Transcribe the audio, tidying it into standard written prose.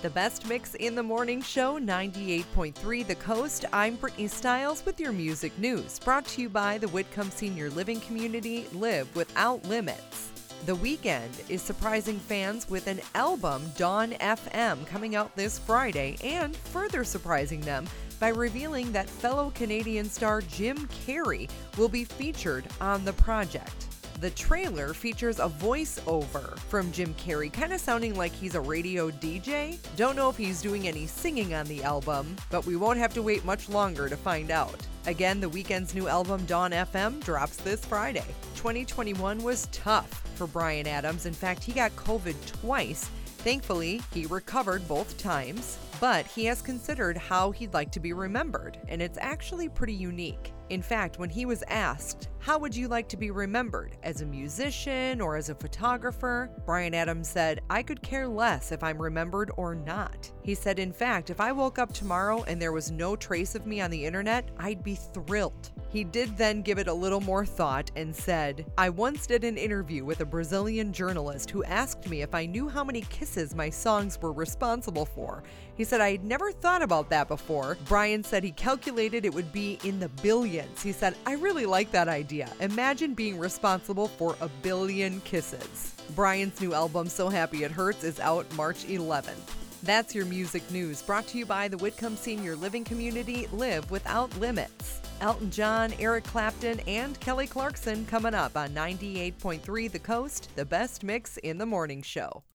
The best mix in the morning show, 98.3 The Coast. I'm Brittany Stiles with your music news, brought to you by the Whitcomb Senior Living Community. Live without limits. The Weeknd is surprising fans with an album, Dawn FM, coming out this Friday, and further surprising them by revealing that fellow Canadian star Jim Carrey will be featured on the project. The trailer features a voiceover from Jim Carrey, kind of sounding like he's a radio DJ. Don't know if he's doing any singing on the album, but we won't have to wait much longer to find out. Again, The Weeknd's new album, Dawn FM, drops this Friday. 2021 was tough for Bryan Adams. In fact, he got COVID twice. Thankfully, he recovered both times, but he has considered how he'd like to be remembered, and it's actually pretty unique. In fact, when he was asked, how would you like to be remembered, as a musician or as a photographer, Bryan Adams said, I could care less if I'm remembered or not. He said, in fact, if I woke up tomorrow and there was no trace of me on the internet, I'd be thrilled. He did then give it a little more thought and said, I once did an interview with a Brazilian journalist who asked me if I knew how many kisses my songs were responsible for. He said, I had never thought about that before. Bryan said he calculated it would be in the billions. He said, I really like that idea. Imagine being responsible for 1 billion kisses. Bryan's new album, So Happy It Hurts, is out March 11th. That's your music news, brought to you by the Whitcomb Senior Living Community. Live without limits. Elton John, Eric Clapton, and Kelly Clarkson coming up on 98.3 The Coast, the best mix in the morning show.